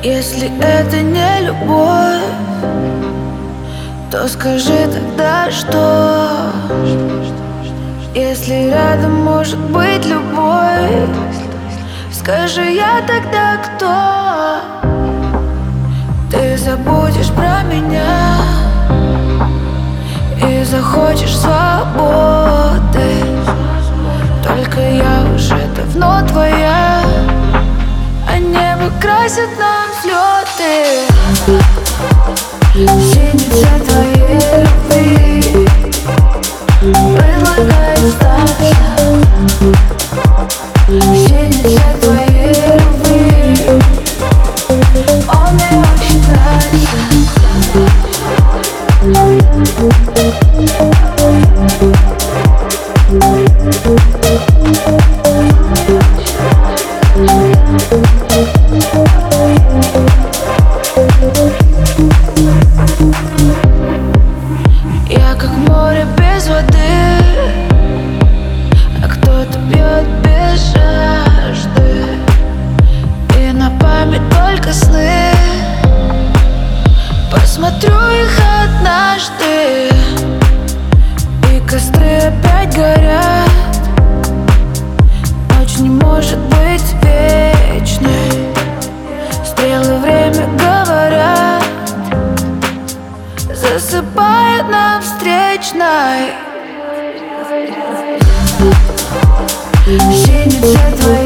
Если это не любовь, то скажи тогда, что? Если рядом может быть любовь, скажи я тогда кто? Ты забудешь про меня и захочешь свободы. Только я уже давно твоя, а небо красит нам взлеты. Синий цвет твоей любви предлагает сдаться. Синий цвет твоей любви, он мне очень нравится. Я как море без воды, а кто-то пьет без жажды. И на память только сны, посмотрю их однажды. И костры опять горят, ночь не может быть вечной. Стрелы время говорят, засыпает нам встречной. Синий цвет твоей